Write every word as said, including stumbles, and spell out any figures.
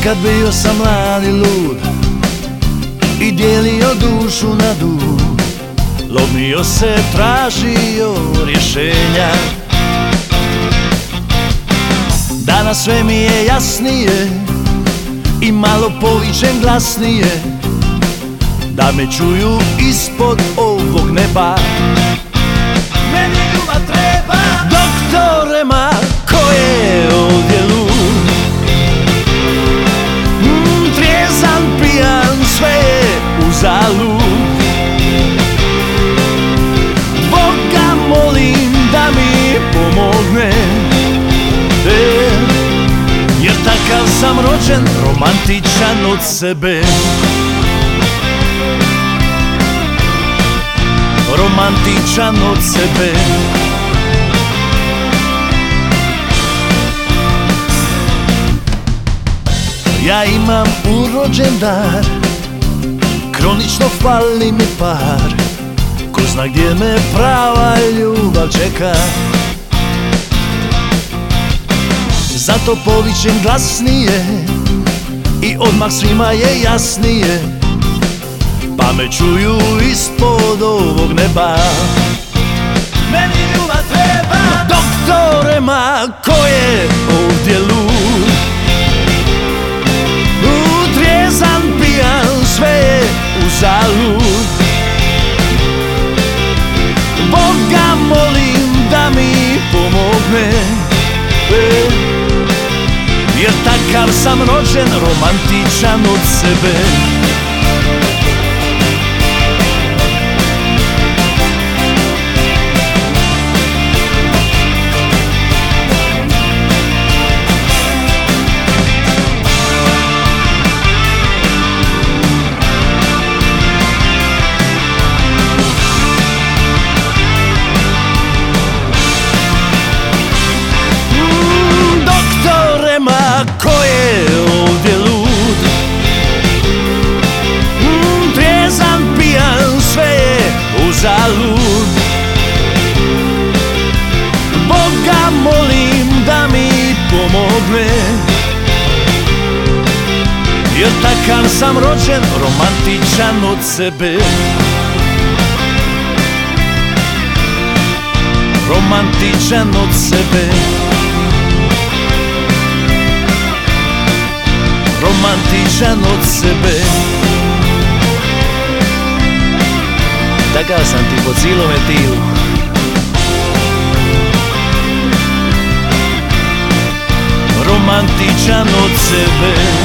Nekad bio sam mlad i lud i dijelio dušu na dug, lomio se, tražio rješenja. Danas sve mi je jasnije i malo povičem glasnije, da me čuju ispod ovog neba. Meni ljubav treba, doktore, ma ko je ovdje lud? mm, Trijezan, pijan, sve je uzalud. Boga molim da mi pomogne, e, jer takav sam rođen, romantičan od sebe. Romantičan od sebe. Ja imam urođen dar, kronično fali mi par, ko zna gdje me prava ljubav čeka. Zato povičem glasnije i odmah svima je jasnije, pa me čuju ispod ovog neba. Meni ljubav treba, doktore, ma ko je ovdje lud? Trijezan, pijan, sve je uzalud. Boga molim da mi pomogne, e, jer takav sam rođen, romantičan od sebe. Ko je ovdje lud? mm, Trijezan, pijan, sve je uzalud. Boga molim da mi pomogne, jer takav sam rođen, romantičan od sebe. Romantičan od sebe. Romantičan od sebe. Takav sam ti po cilome tilu. Romantičan od sebe.